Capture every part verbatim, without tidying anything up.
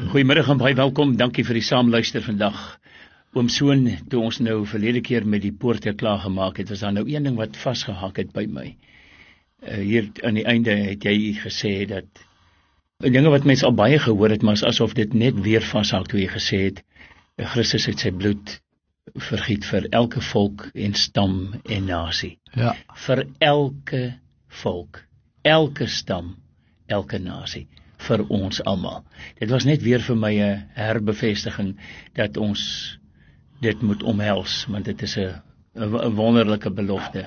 Goeiemiddag en baie welkom, dankie vir die saamluister vandag. Oom Soon, toe ons nou verlede keer met die poorte klaar gemaak het, was daar nou een ding wat vasgehak het by my. Uh, hier aan die einde het jy gesê dat, dinge wat mense al baie gehoor het, maar is asof dit net weer vashak toe jy gesê het, Christus het sy bloed vergiet vir elke volk en stam en nasie. Ja. Vir elke volk, elke stam, elke nasie. Vir ons almal. Dit was net weer vir my 'n herbevestiging dat ons dit moet omhels, want dit is 'n 'n wonderlike belofte.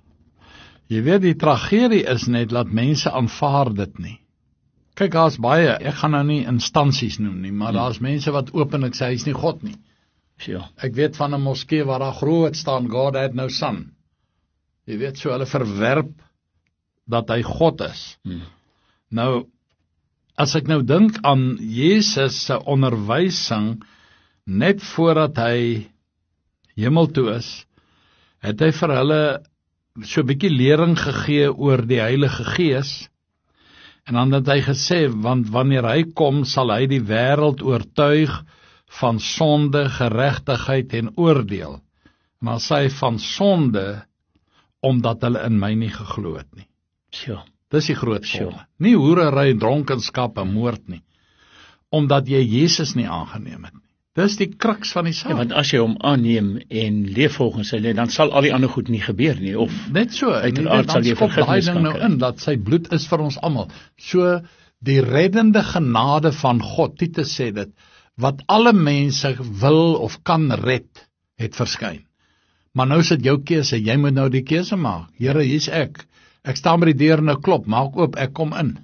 Jy weet, die tragedie is net dat mense aanvaar dit nie. Kyk, daar's baie, ek gaan nou nie instansies noem nie, maar hmm. daar's mense wat openlik sê hy is nie God nie. Sure. Ek weet van 'n moskee waar daar groot staan God had no son. Jy weet, so hulle verwerp dat hy God is. Hmm. Nou as ek nou dink aan Jesus se onderwysing net voordat hy hemel toe is, het hy vir hulle so 'n bietjie lering gegee oor die Heilige Gees. En dan het hy gesê, want wanneer hy kom, sal hy die wêreld oortuig van sonde, geregtigheid en oordeel. Maar sê hy van sonde, omdat hulle in my nie geglo het nie. Sure. Dis die groot sonde. Nie hoerery, dronkenskap en moord nie. Omdat jy Jesus nie aangeneem het nie. Dis die kruks van die saak. Ja, want as jy hom aanneem en leef volgens sy, dan sal al die ander goed nie gebeur nie, of net so, uiteraard sal jy vergifnis kan nou in, dat sy bloed is vir ons almal. So, die reddende genade van God, dit te sê dit, wat alle mense wil of kan red, het verskyn. Maar nou is dit jou keuse, jy moet nou die keuse maak. Here, hier's ek. Ek staan by die deur en ek klop, maak oop, ek kom in.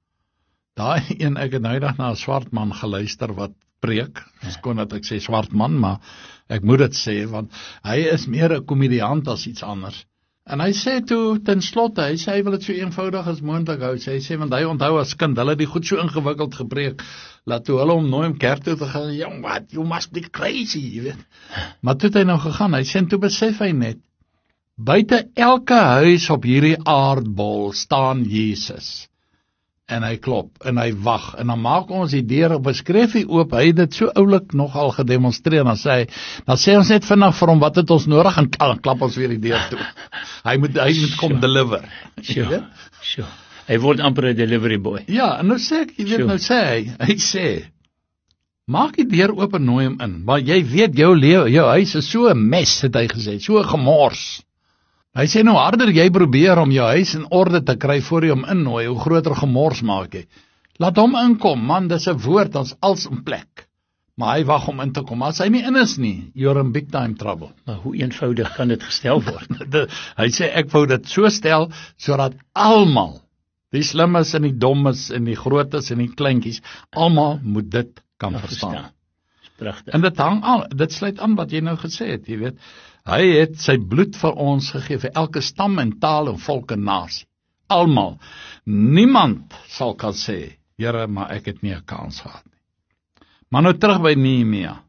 Daai een, ek het nou dag na 'n swart man geluister wat preek, skoon dat ek sê swart man, maar ek moet dit sê, want hy is meer 'n komediant as iets anders. En hy sê toe, ten slotte, hy sê hy wil dit so eenvoudig as moontlik hou, sê hy sê, want hy onthou as kind, hulle het die goed so ingewikkeld gepreek, laat toe hulle hom nooi om kerk toe te gaan, jong, what, you must be crazy, jy weet. Maar toe het hy nou gegaan, hy sê, en toe besef hy net, buite elke huis op hierdie aardbol staan Jesus. En hy klop, en hy wag, en dan maak ons die deur, beskryf hy oop, hy het dit so oulik nogal gedemonstreer, en dan sê hy, dan sê ons net vinnig vir hom, wat het ons nodig, en klap ons weer die deur toe. Hy moet, hy moet kom sure. deliver. Sure. Sure. Hy word amper 'n delivery boy. Ja, en nou sê ek, jy weet, sure. nou sê hy, hy sê, maak die deur oop en nooi hom in, maar jy weet, jou lewe, jou huis is so 'n mes, het hy gesê, so 'n gemors. Hy sê nou harder jy probeer om jou huis in orde te kry voor jy hom innooi, hoe groter gemors maak jy. Laat hom inkom, man, dis 'n woord, ons als in plek. Maar hy wag om in te kom, as hy nie in is nie, you're in big time trouble. Maar hoe eenvoudig kan dit gestel word? Hy sê, ek wou dit so stel, sodat almal, die slimmes en die dommes en die grootes en die kleintjies, almal moet dit kan ja, verstaan. Pragtig. En dit hang aan, dit sluit aan wat jy nou gesê het, jy weet. Hy het sy bloed vir ons gegee, vir elke stam en taal en volk en nasie. Almal. Niemand sal kan sê, Here, maar ek het nie 'n kans gehad nie. Maar nou terug by Nehemia.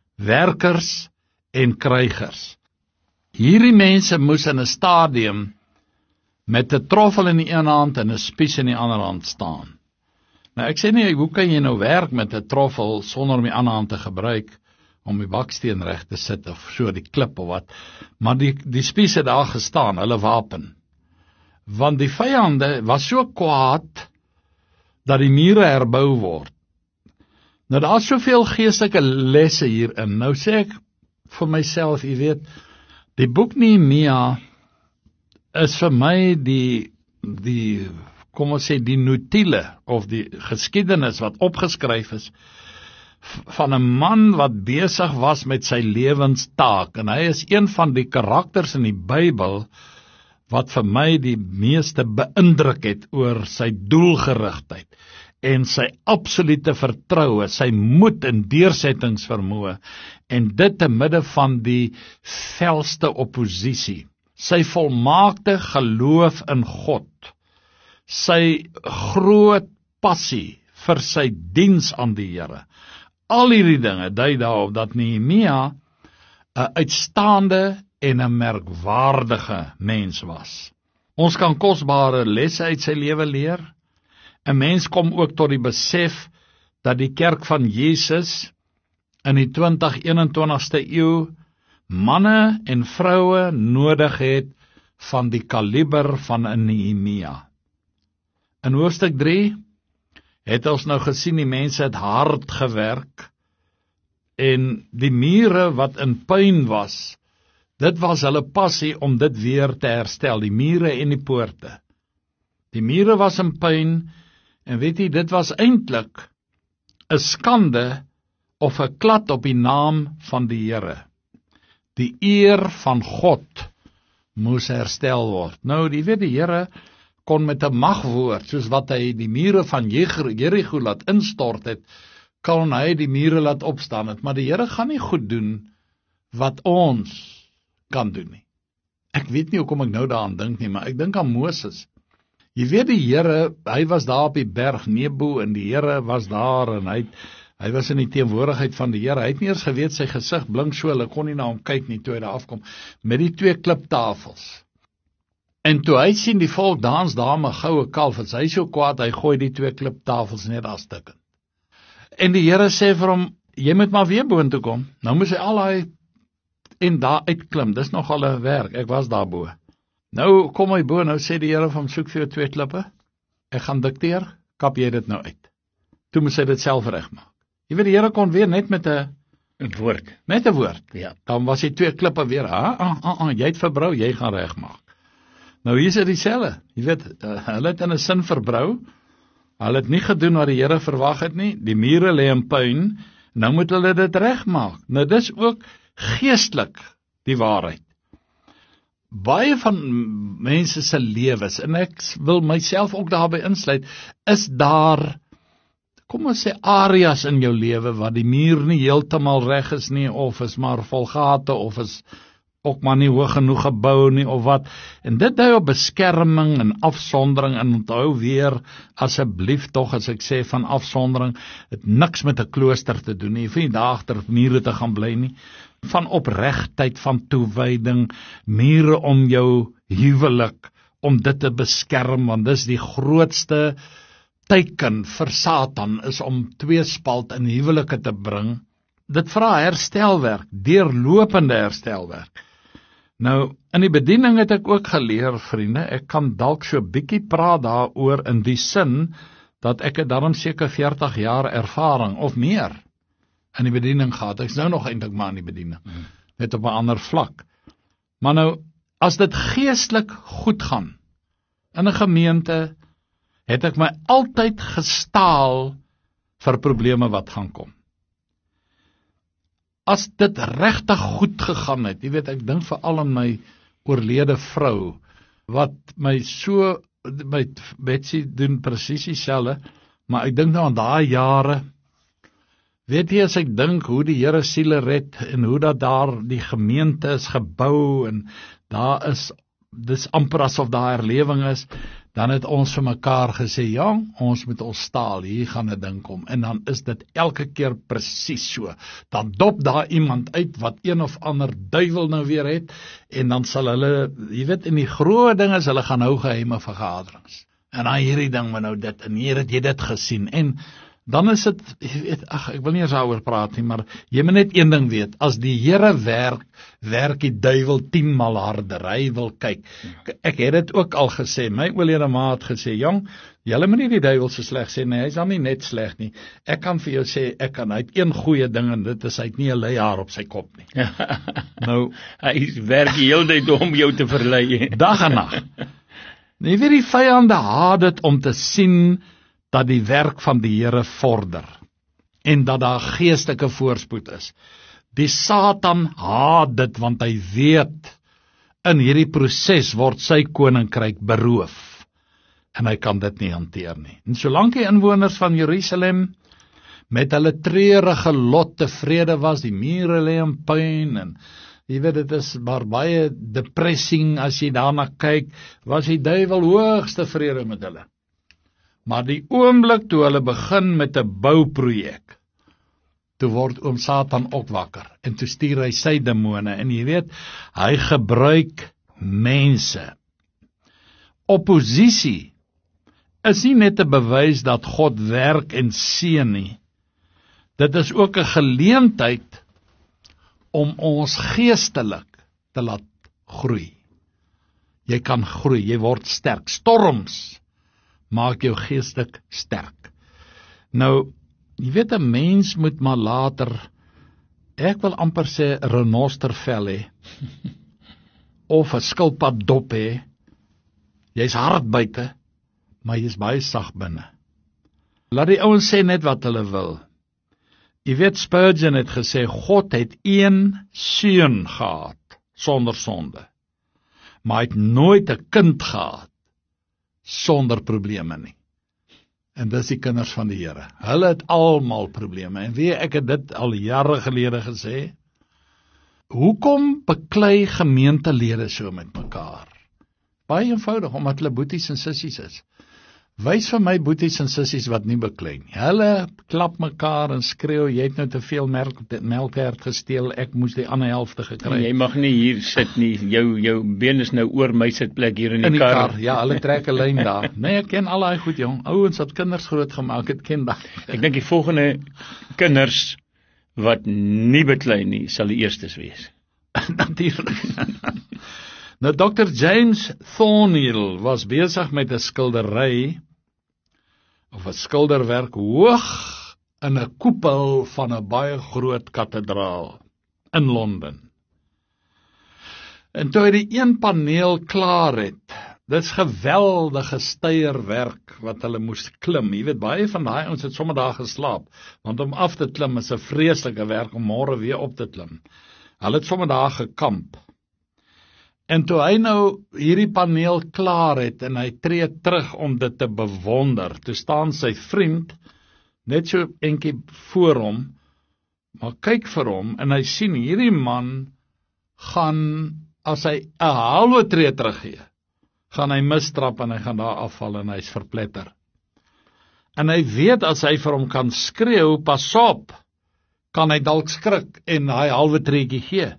Werkers en krygers. Hierdie mense moes in 'n stadium met 'n troffel in die een hand en 'n spies in die ander hand staan. Nou ek sê nie, hoe kan jy nou werk met 'n troffel sonder om die ander hand te gebruik, om die baksteen reg te sit, of so die klip of wat, maar die, die spies het daar gestaan, hulle wapen, want die vyande was so kwaad, dat die mure herbou word. Nou daar is soveel geestelike lesse hierin, nou sê ek vir myself, jy weet, die boek Nehemia, is vir my die, die, kom ons sê, die notiele, of die geskiedenis wat opgeskryf is, van 'n man wat besig was met sy lewenstaak, en hy is een van die karakters in die Bybel wat vir my die meeste beïndruk het oor sy doelgerigtheid en sy absolute vertroue, sy moed en deursettingsvermoë, en dit te midde van die felste opposisie, sy volmaakte geloof in God, sy groot passie vir sy diens aan die Here. Al hierdie dinge dui daarop dat Nehemia 'n uitstaande en 'n merkwaardige mens was. Ons kan kosbare lesse uit sy lewe leer. 'n Mens kom ook tot die besef dat die kerk van Jesus in die twintig eenentwintigste eeu manne en vroue nodig het van die kaliber van 'n Nehemia. In hoofstuk drie het ons nou gesien die mense het hard gewerk en die mure wat in puin was, dit was hulle passie om dit weer te herstel, die mure en die poorte. Die mure was in puin en weet jy, dit was eintlik 'n skande of 'n klad op die naam van die Here. Die eer van God moes herstel word. Nou, die weet die Here kon met 'n magwoord, soos wat hy die mure van Jericho laat instort het, kan hy die mure laat opstaan het, maar die Here gaan nie goed doen wat ons kan doen nie. Ek weet nie hoekom ek nou daaraan dink nie, maar ek dink aan Moses. Jy weet die Here, hy was daar op die berg Nebo en die Here was daar en hy hy was in die teenwoordigheid van die Here. Hy het nie eers geweet sy gesig blink so, hulle kon nie na hom kyk nie toe hy daar afkom met die twee kliptafels. En toe hy sien die volk dans daar met goue kalf, is hy so kwaad, hy gooi die twee kliptafels net daar stukkend. En die Here sê vir hom, jy moet maar weer boontoe kom. Nou moes hy al daai en daar uitklim, dis nogal 'n werk, ek was daar bo. Nou kom hy bo, nou sê die Here van soek vir jou twee klippe, ek gaan dikteer, kap jy dit nou uit. Toe moes hy dit self regmaak. Jy weet die Here kon weer net met 'n 'n woord, net 'n woord. ja. Dan was die twee klippe weer, ah, ah, ah, ah, jy het verbrou, jy gaan regmaak. Nou hier is dit dieselfde. Jy weet, uh, hulle het in 'n sin verbrou. Hulle het nie gedoen wat die Here verwag het nie. Die mure lê in puin. Nou moet hulle dit regmaak. Nou dis ook geestelik die waarheid. Baie van mense se lewens, en ek wil myself ook daarbey insluit, is daar, kom ons sê, areas in jou lewe waar die muur nie heeltemal reg is nie, of is maar vol gate, of is ook maar nie hoog genoeg gebou nie, of wat, en dit dui op beskerming en afsondering, en onthou weer, asseblief tog, as ek sê van afsondering, het niks met 'n klooster te doen nie, jy hoef nie daar agter mure te gaan bly nie, van opregtheid, van toewyding, mure om jou huwelik, om dit te beskerm, want dis die grootste teiken vir Satan, is om tweespalt in huwelike te bring. Dit vra herstelwerk, deurlopende herstelwerk. Nou, in die bediening het ek ook geleer, vriende, ek kan dalk so bietjie praat daaroor in die sin, dat ek het daarom seker veertig jaar ervaring, of meer, in die bediening gehad. Ek is nou nog eintlik maar in die bediening, hmm. net op 'n ander vlak. Maar nou, as dit geestelik goed gaan, in 'n gemeente, het ek my altyd gestaal vir probleme wat gaan kom. As dit regtig goed gegaan het, jy weet, ek dink veral aan my oorlede vrou, wat my so, my Betsy doen presies dieselfde, maar ek dink nou aan daai jare, weet jy, as ek dink hoe die Here siele red, en hoe dat daar die gemeente is gebou, en daar is, dis amper asof daar herlewing is, dan het ons vir mekaar gesê, ja, ons moet ons staal, hier gaan 'n ding kom, en dan is dit elke keer presies so, dan dop daar iemand uit, wat een of ander duiwel nou weer het, en dan sal hulle, jy weet, in die groot ding is, hulle gaan hou geheime vergaderings, en dan hierdie ding, maar nou dit, en hier het jy dit gesien, en dan is dit, jy weet, ag, ek wil nie eens daaroor praat nie, maar jy moet net een ding weet, as die Here werk, werk die duiwel tienmal harder, hy wil kyk. Ek het dit ook al gesê, my oorlede ma het gesê, jong, julle moet nie die duiwel so sleg sê, nee, hy is dan nie net sleg nie, ek kan vir jou sê, ek kan, hy het een goeie ding, en dit is, hy het nie 'n leihaar op sy kop nie. Nou, hy werk die hele tyd om jou te verlei. Dag en nag. Jy weet, die vyande haat dit om te sien, dat die werk van die Here vorder, en dat daar geestelike voorspoed is. Die Satan haat dit, want hy weet, in hierdie proses word sy koninkryk beroof, en hy kan dit nie hanteer nie. En solank die inwoners van Jerusalem, met hulle treurige lot tevrede was, die mure lê in puin, en jy weet, dit is maar baie depressing, as jy daarna kyk, was die duiwel hoogste vrede met hulle. Maar die oomblik toe hulle begin met 'n bouprojek, toe word oom Satan ook wakker, en toe stuur hy sy demone, en jy weet, hy gebruik mense. Opposisie is nie net 'n bewys dat God werk en seën nie, dit is ook 'n geleentheid om ons geestelik te laat groei. Jy kan groei, jy word sterk. Storms maak jou geestelik sterk. Nou, jy weet 'n mens moet maar later, ek wil amper sê renostervel hê, of 'n skilpad dop hê. Jy's hard buite, maar jy's baie sag binne. Laat die ouens sê net wat hulle wil. Jy weet, Spurgeon het gesê, God het een seun gehad, sonder sonde. Maar hy het nooit 'n kind gehad, sonder probleme nie. En dis die kinders van die Here. Hulle het almal probleme. En weet, ek het dit al jare gelede gesê, hoekom beklei gemeentelede so met mekaar? Baie eenvoudig, omdat hulle boeties en sissies is. Wys vir my boeties en sissies wat nie beklei nie. Hulle klap mekaar en skreeu, jy het nou te veel melktert gesteel, ek moes die ander helfte gekry. Jy mag nie hier sit nie, jou jou been is nou oor my sitplek hier in die, in die kar. kar. Ja, hulle trek 'n lyn daar. Nee, ek ken al daai goed, jong. Ouens wat kinders groot gemaak het, ken daai. Ek dink die volgende kinders wat nie beklei nie, sal die eerstes wees. Natuurlik. Nou, dokter James Thornhill was besig met 'n skildery, of 'n skilderwerk hoog in 'n koepel van 'n baie groot kathedraal in Londen. En toe hy die een paneel klaar het, dis geweldige steierwerk wat hulle moes klim. Jy weet, baie van daai ons het sommer daar geslaap, want om af te klim is 'n vreeslike werk om môre weer op te klim. Hulle het sommer daar gekamp. En toe hy nou hierdie paneel klaar het en hy tree terug om dit te bewonder, toe staan sy vriend net so eentjie voor hom, maar kyk vir hom en hy sien hierdie man gaan, as hy 'n halwe tree teruggee, gaan hy mistrap en hy gaan daar afval en hy's verpletter. En hy weet as hy vir hom kan skreeu, pas op, kan hy dalk skrik en hy halwe treetjie gee.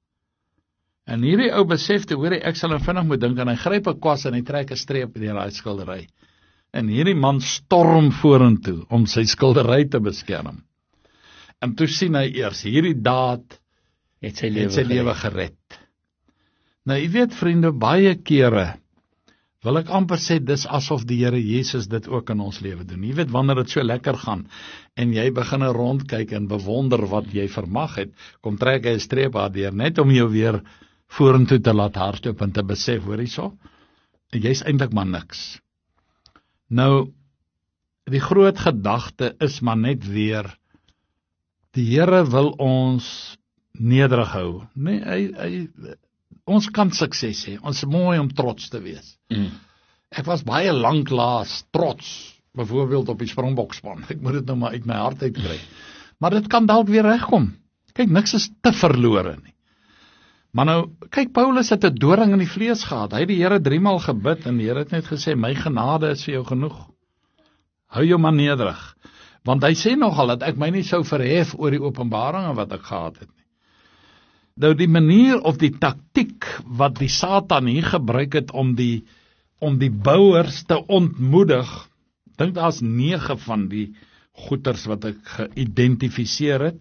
En hierdie ou besef toe, hoor ek sal vinnig moet dink, en hy gryp 'n kwas en hy trek 'n streep deur daai skildery. En hierdie man storm vorentoe om sy skildery te beskerm. En toe sien hy eers, hierdie daad Het sy het sy lewe lewe gered. Nou, jy weet vriende, baie kere wil ek amper sê, dis asof die Here Jesus dit ook in ons lewe doen. Jy weet, wanneer dit so lekker gaan, en jy begin rondkyk en bewonder wat jy vermag het, kom trek hy 'n streep daardeur, net om jou weer vorentoe te laat hardloop en te besef, hoor jy so, jy's eintlik maar niks. Nou, die groot gedagte is maar net weer, die Here wil ons nederig hou. Nee, hy, hy, ons kan sukses hê, ons is mooi om trots te wees. Mm. Ek was baie lank laas trots, byvoorbeeld op die Springbokspan, ek moet dit nou maar uit my hart uitkry, maar dit kan dalk weer regkom. Kyk, niks is te verlore nie. Maar nou, kyk, Paulus het 'n doring in die vlees gehad. Hy het die Here driemaal gebid en die Here het net gesê, my genade is vir jou genoeg. Hou jou maar nederig. Want hy sê nogal dat ek my nie sou verhef oor die openbaringe wat ek gehad het nie. Nou die manier of die taktiek wat die Satan hier gebruik het om die om die bouers te ontmoedig, dink daar's nege van die goeters wat ek geïdentifiseer het.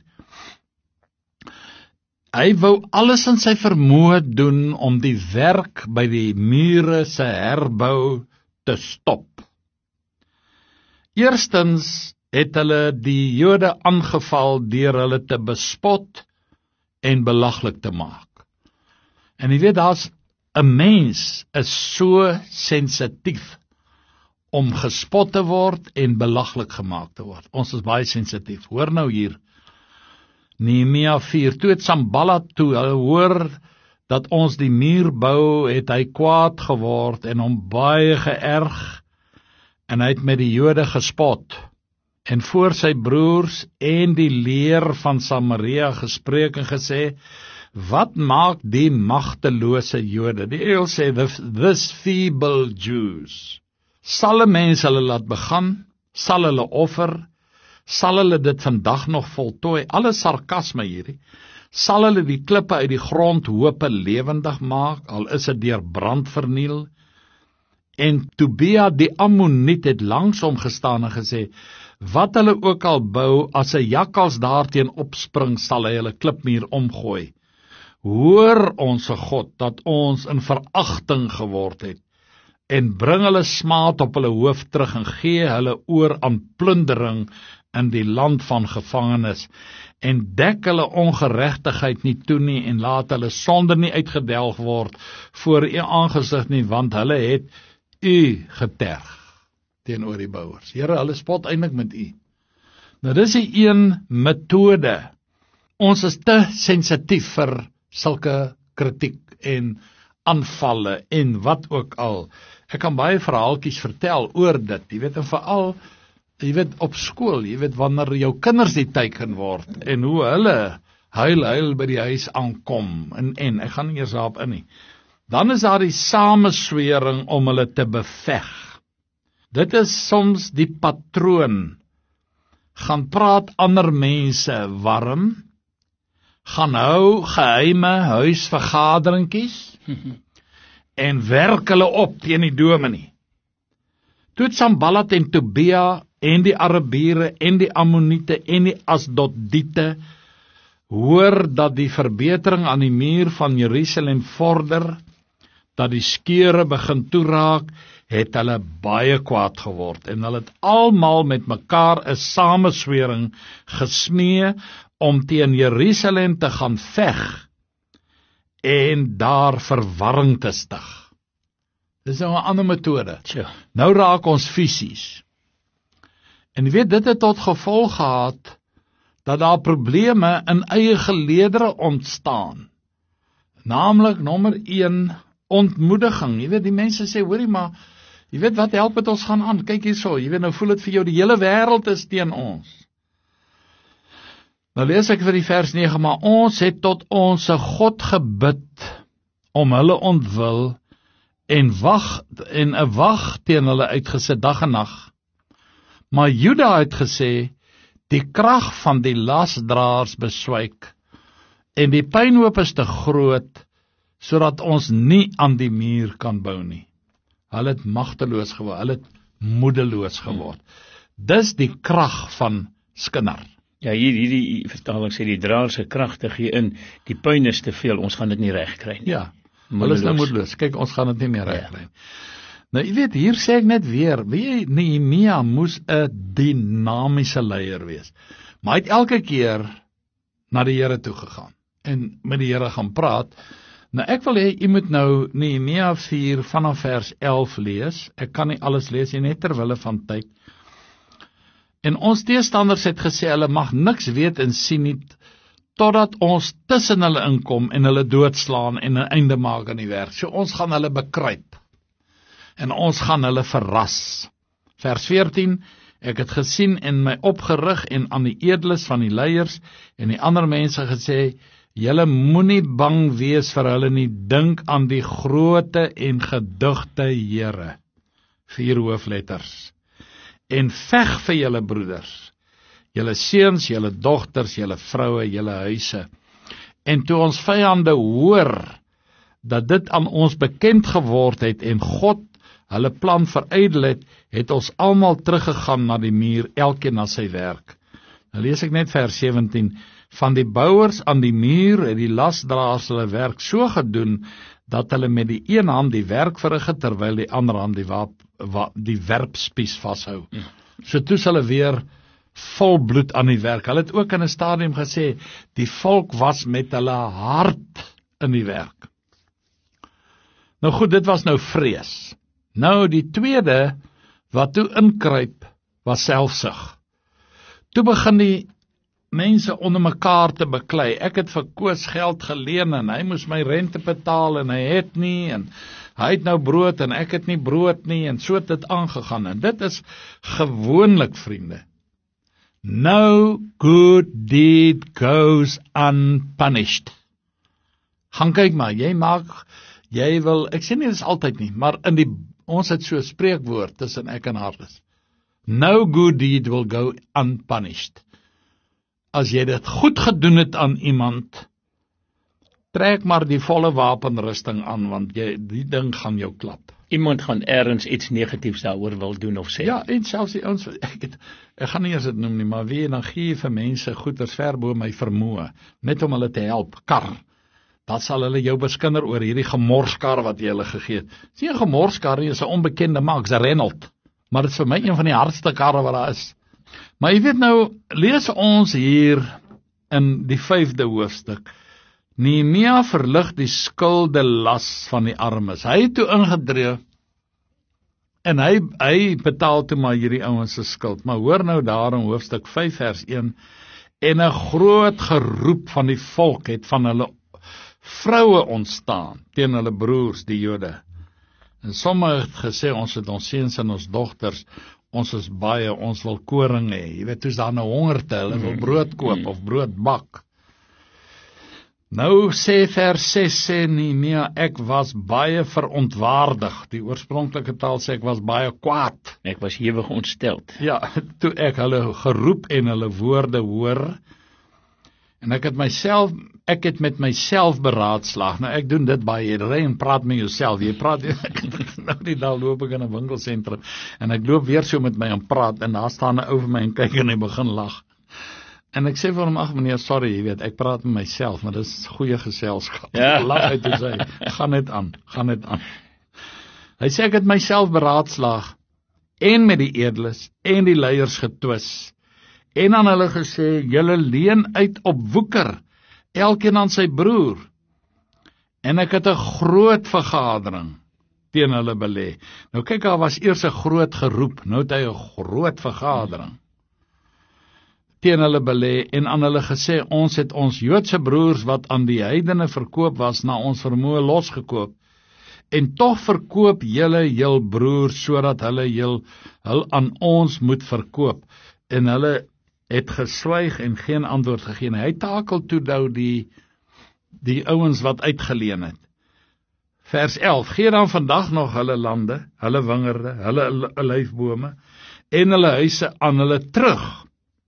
Hy wou alles in sy vermoë doen om die werk by die mure se herbou te stop. Eerstens het hulle die Jode aangeval deur hulle te bespot en belaglik te maak. En jy weet, daar's 'n mens is so sensitief om gespot te word en belaglik gemaak te word. Ons is baie sensitief. Hoor nou hier. Nehemia vier, toe het Sanballat toe hy hoor dat ons die muur bou, het hy kwaad geword en hom baie geërg, en hy het met die Jode gespot, en voor sy broers en die leer van Samaria gespreek en gesê, wat maak die magtelose Jode? Die Engels sê, this feeble Jews. Sal 'n mens hulle laat begaan? Sal hulle offer? Sal hulle dit vandag nog voltooi? Alle sarkasme hierdie. Sal hulle die klippe uit die grond hope lewendig maak, al is dit deur brand verniel? En Tobia die Ammoniet het langs hom gestaan en gesê, Wat hulle ook al bou, as 'n jakkals daarteen opspring, sal hy hulle klipmuur omgooi. Hoor onse God dat ons in veragting geword het, en bring hulle smaad op hulle hoof terug en gee hulle oor aan plundering in die land van gevangenes, en dek hulle ongeregtigheid nie toe nie, en laat hulle sonde nie uitgedelg word voor u aangesig nie, want hulle het u geterg teenoor die bouers. Here, hulle spot eintlik met u. Nou dis die een metode. Ons is te sensitief vir sulke kritiek en aanvalle en wat ook al. Ek kan baie verhaaltjies vertel oor dit, jy weet, en veral, jy weet, op skool, jy weet, wanneer jou kinders die teiken word, en hoe hulle huil, huil by die huis aankom, en, en, ek gaan nie eers daarop in nie. Dan is daar die sameswering om hulle te beveg. Dit is soms die patroon. Gaan praat ander mense warm, gaan hou geheime huisvergaderingkies, en werk hulle op teen die dominee. Toe het Sanballat en Tobia en die Arabiere en die Ammoniete en die Asdodiete hoor dat die verbetering aan die muur van Jerusalem vorder, dat die skeure begin toeraak, het hulle baie kwaad geword, en hulle het almal met mekaar 'n sameswering gesmee om teen Jerusalem te gaan veg en daar verwarring te stig. Dis nou 'n ander metode. Tja. Nou raak ons fisies. En jy weet, dit het tot gevolg gehad dat daar probleme in eie geleedere ontstaan. Naamlik nommer een, ontmoediging. Jy weet, die mense sê, hoorie maar, jy weet wat help het ons gaan aan? Kyk hierso, jy weet, nou voel dit vir jou, die hele wêreld is teen ons. Nou lees ek vir die vers nege, maar ons het tot ons God gebid om hulle ontwil en wag en 'n wag teen hulle uitgesit dag en nag. Maar Juda het gesê, die krag van die lasdraers beswyk en die pynhoop is te groot sodat ons nie aan die muur kan bou nie. Hulle het magteloos geword, hulle het moedeloos geword. Dis die krag van skinder. Ja, hier hierdie vertaling sê die draer se kragte gee in, die pyn is te veel, ons gaan dit nie reg kry nie. Ja, hulle is nou moedeloos. Kyk, ons gaan dit nie meer reg kry nie. Nou, jy weet, hier sê ek net weer, wie Nehemia moes 'n dinamiese leier wees. Maar hy het elke keer na die Here toe gegaan en met die Here gaan praat. Nou, ek wil hê, jy moet nou Nehemia vier vanaf vers elf lees. Ek kan nie alles lees nie, net terwille van tyd. En ons teestanders het gesê, hulle mag niks weet en sien nie, totdat ons tussen hulle inkom en hulle doodslaan en 'n einde maak aan die werk. So ons gaan hulle bekruip. En ons gaan hulle verras. Vers veertien, ek het gesien en my opgerig en aan die edeles van die leiers en die ander mense gesê, julle moenie bang wees vir hulle nie, dink aan die groote en gedigte Here. Vier hoofletters. En veg vir julle broeders, julle seuns, julle dogters, julle vroue, julle huise. En toe ons vyande hoor dat dit aan ons bekend geword het en God hulle plan verydel het, het ons almal teruggegaan na die muur, elkeen na sy werk. Nou lees ek net vers sewentien. Van die bouers aan die muur het die lasdraers hulle werk so gedoen, dat hulle met die een hand die werk verrig het, terwyl die ander hand die, wap, wa, die werpspies vashou. Ja. So toe is hulle weer vol bloed aan die werk. Hulle het ook in 'n stadium gesê, die volk was met hulle hart in die werk. Nou goed, dit was nou vrees. Nou die tweede wat toe inkruip was selfsug. Toe begin die mense onder mekaar te beklei. Ek het vir Koos geld geleen en hy moes my rente betaal en hy het nie en hy het nou brood en ek het nie brood nie en so het dit aangegaan. En dit is gewoonlik, vriende. No good deed goes unpunished. Gaan kyk maar, jy maak, jy wil, ek sê nie dit is altyd nie, maar in die, ons het so 'n spreekwoord tussen ek en Hardes. No good deed will go unpunished. As jy dit goed gedoen het aan iemand, trek maar die volle wapenrusting aan, want jy, die ding gaan jou klap. Iemand gaan ergens iets negatiefs daaroor wil doen of sê. Ja, en selfs die ouens, ek, het, ek gaan nie eers dit noem nie, maar wie, dan gee jy vir mense goeders ver bo my vermoë, net om hulle te help, kar. Dan sal hulle jou beskinder oor hierdie gemorskar wat jy hulle gegee het. Dis nie 'n gemorskar nie, is 'n onbekende Max Renault, maar dit is vir my een van die hardste karre wat daar is. Maar jy weet nou, lees ons hier in die vyfde hoofstuk, Nehemia verlig die skuldelas van die armes. Hy het toe ingedree, en hy, hy betaal toe maar hierdie ouens se skuld. Maar hoor nou daar in hoofstuk vyf vers een, en 'n groot geroep van die volk het van hulle vroue ontstaan, teen hulle broers, die Jode. En sommige het gesê, ons het ons seuns en ons dogters, ons is baie, ons wil koring hê. Jy weet, toe's daar nou hongerte, hulle wil brood koop of brood bak. Nou sê vers ses, sê Nehemia, ek was baie verontwaardig. Die oorspronklike taal sê ek was baie kwaad. Ek was hewig ontsteld. Ja, toe ek hulle geroep en hulle woorde hoor, en ek het myself, ek het met myself beraadslaag. Nou ek doen dit baie, jy ry en praat met jouself. Jy praat, nou die dag loop ek in 'n winkelsentrum, en ek loop weer so met my en praat, en daar staan 'n ou vir my en kyk en hy begin lag. En ek sê vir hom, ag meneer, sorry, jy weet, ek praat met myself, maar dis goeie geselskap. Ja. Lag uit te sê, gaan net aan, gaan net aan. Hy sê ek het myself beraadslaag, en met die edeles, en die leiers getwis, en aan hulle gesê, julle leen uit op woeker, elkeen aan sy broer. En ek het 'n groot vergadering teen hulle belê. Nou kyk, daar was eers 'n groot geroep, nou het hy 'n groot vergadering teen hulle belê en aan hulle gesê, ons het ons Joodse broers wat aan die heidene verkoop was, na ons vermoë losgekoop. En tog verkoop julle jul broers, sodat hulle jul hul aan ons moet verkoop. En hulle het geswyg en geen antwoord gegee. Hy takel toe nou die, die ouens wat uitgeleen het. Vers elf, gee dan vandag nog hulle lande, hulle wingerde, hulle olyfbome, en hulle huise aan hulle terug.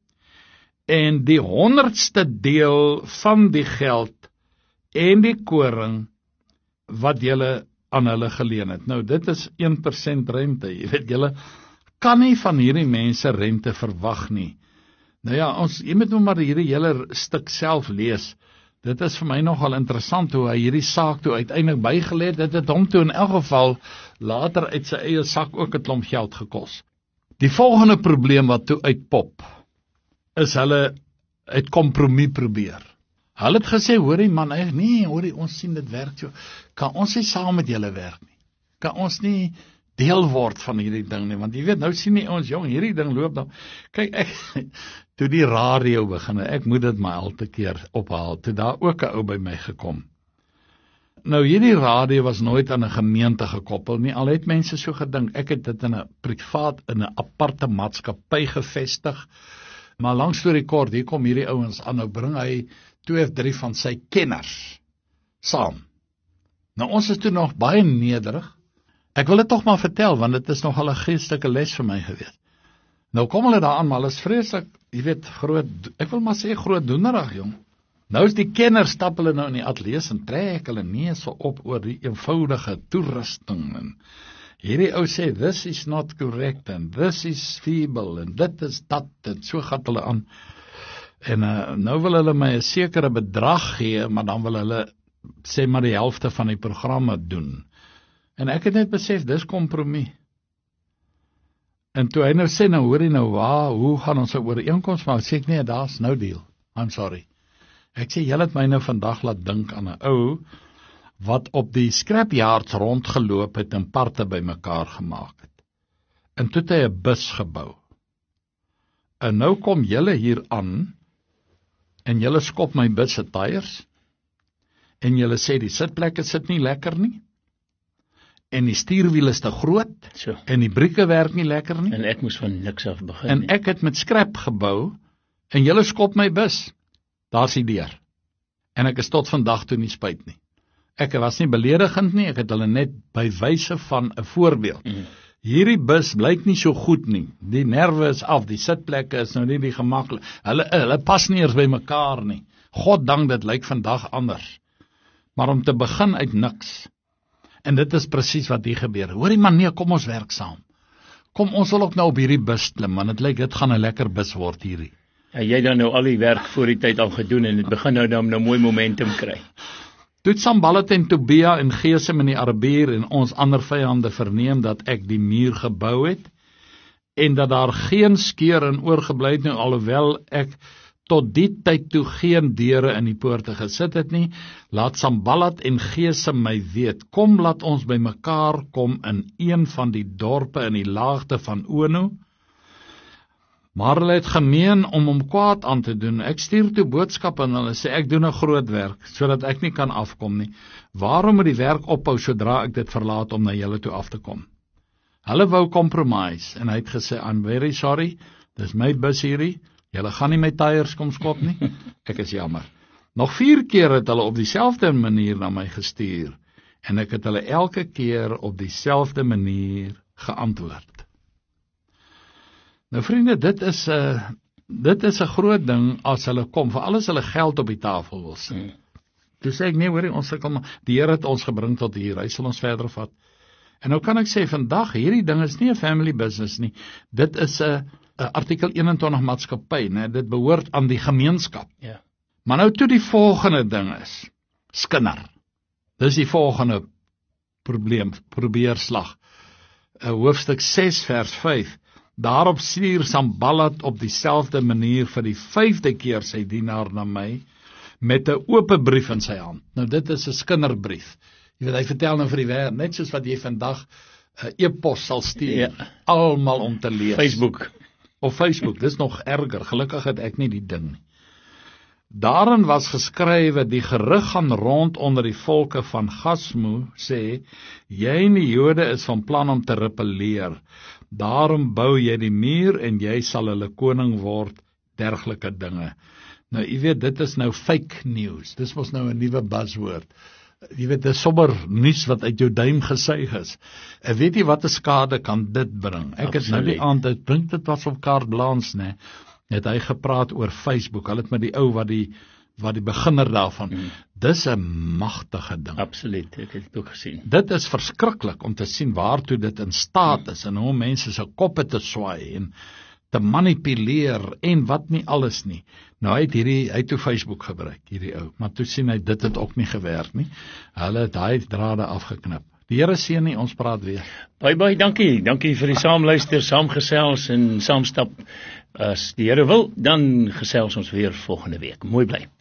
En die honderdste deel van die geld en die koring wat julle aan hulle geleen het. Nou, dit is een persent rente. Jy weet, julle kan nie van hierdie mense rente verwag nie. Nou ja, ons, jy moet nou maar hierdie hele stuk self lees. Dit is vir my nogal interessant hoe hy hierdie saak toe uiteindelik bygelê het. Dit het hom toe in elk geval later uit sy eie sak ook 'n klomp geld gekos. Die volgende probleem wat toe uitpop, is hulle het kompromie probeer. Hulle het gesê, hoorie man, nee, hoorie, ons sien dit werk so. Kan ons nie saam met julle werk nie? Kan ons nie deel word van hierdie ding nie? Want jy weet, nou sien nie ons, jong, hierdie ding loop dan. Kyk, ek, toe die radio begin, ek moet dit maar al te keer ophaal, toe daar ook 'n ou by my gekom. Nou, hierdie radio was nooit aan 'n gemeente gekoppel nie, al het mense so gedink, ek het dit in 'n privaat, in 'n aparte maatskappy gevestig. Maar langs storie kort, hier kom hierdie ouens aan, nou bring hy twee of drie van sy kenners saam. Nou ons is toe nog baie nederig. Ek wil dit tog maar vertel, want dit is nogal 'n geestelike les vir my gewees. Nou kom hulle daar aan, maar hulle is vreeslik, jy weet, groot, ek wil maar sê groot doenerig, jong. Nou is die kenners, stap hulle nou in die ateljee en trek hulle neuse op oor die eenvoudige toerusting en hierdie ou sê, this is not correct, and this is feeble, en dit is dat, en so gaat hulle aan. En uh, nou wil hulle my 'n sekere bedrag gee, maar dan wil hulle, sê maar die helfte van die programme doen. En ek het net besef, dis kompromie. En toe hy nou sê, nou hoor hy nou, waar, hoe gaan ons 'n ooreenkoms maak? Sê ek, nee, daar's no deal, I'm sorry. Ek sê, julle het my nou vandag laat dink aan 'n ou, wat op die scrapyards rondgeloop het en parte bymekaar gemaak het. En toe het hy 'n bus gebou. En nou kom julle hier aan, en julle skop my bus se tyres, en julle sê die sitplekke sit nie lekker nie, en die stuurwiel is te groot, so. En die brieke werk nie lekker nie, en ek moes van niks af begin. En ek het met scrap gebou, en julle skop my bus, daar's die deur. En ek is tot vandag toe nie spyt nie. Ek was nie beledigend nie, ek het hulle net by wyse van 'n voorbeeld. Mm. Hierdie bus blyk nie so goed nie, die nerve is af, die sitplekke is nou nie die gemaklik, hulle, hulle pas nie eers by mekaar nie. God dank, dit lyk vandag anders. Maar om te begin uit niks. En dit is presies wat hier gebeur. Hoorie man, nee, kom ons werk saam. Kom, ons wil ook nou op hierdie bus klim, want dit lyk dit gaan 'n lekker bus word hierdie. Ja, jy dan nou al die werk voor die tyd al gedoen en dit begin nou dan nou mooi momentum kry. Toe Sanballat en Tobia en Gesem in die Arabier en ons ander vyande verneem dat ek die muur gebou het en dat daar geen skeur in oorgebly het nie, alhoewel ek tot die tyd toe geen deure in die poorte gesit het nie, laat Sanballat en Gesem my weet, kom laat ons by mekaar kom in een van die dorpe in die laagte van Ono, maar hulle het gemeen om hom kwaad aan te doen. Ek stuur toe boodskappe en hulle sê, ek doen 'n groot werk, sodat ek nie kan afkom nie. Waarom moet die werk ophou sodra ek dit verlaat om na julle toe af te kom? Hulle wou compromise, en hy het gesê, I'm very sorry, dis my bus hierdie, julle gaan nie my tyres kom skop nie, ek is jammer. Nog vier keer het hulle op dieselfde manier na my gestuur, en ek het hulle elke keer op dieselfde manier geantwoord. Nou vriende, dit is 'n uh, dit is 'n groot ding as hulle kom, vir alles hulle geld op die tafel wil sit. Hmm. Toe sê ek, nee hoorie, ons sukkel maar, die Here het ons gebring tot hier, hy sal ons verder vat. En nou kan ek sê, vandag, hierdie ding is nie 'n family business nie, dit is 'n artikel eenentwintig maatskappy, né? Dit behoort aan die gemeenskap. Ja. Maar nou toe die volgende ding is, skinder. Dis die volgende probleem, probeerslag. Uh, hoofstuk ses vers vyf. Daarop stuur Sanballat op dieselfde manier vir die vyfde keer sy dienaar na my, met 'n oop brief in sy hand. Nou dit is 'n skinderbrief. Jy weet, hy vertel nou vir die wêreld, net soos wat jy vandag 'n uh, e-pos sal stuur, ja. Almal om te lees. Facebook. Of Facebook, dis nog erger, gelukkig het ek nie die ding nie. Daarin was geskrywe, die gerug gaan rond onder die volke van Gasmu, sê, jy en die Jode is van plan om te rebelleer, daarom bou jy die muur en jy sal hulle koning word, dergelike dinge. Nou, jy weet, dit is nou fake news, dis mos nou 'n nuwe buzzword. Jy weet, dis sommer nuus wat uit jou duim gesuig is. En weet jy wat 'n skade kan dit bring? Ek het nou die aand, dit bring dit was op Carte Blanche, né? Het hy gepraat oor Facebook, hulle het met die ou wat die wat die beginner daarvan, hmm. Dis 'n magtige ding. Absoluut, ek het dit ook gesien. Dit is verskriklik om te sien waartoe dit in staat is, en hoe mense se koppe te swaai, en te manipuleer, en wat nie alles nie. Nou hy het hierdie, hy het toe Facebook gebruik, hierdie ou, maar toe sien hy, dit het ook nie gewerk nie. Hulle het hy drade afgeknip. Die Here seën nie, ons praat weer. Baie baie dankie, dankie vir die saamluister, saamgesels en saamstap. As die Here wil, dan gesels ons weer volgende week. Mooi bly.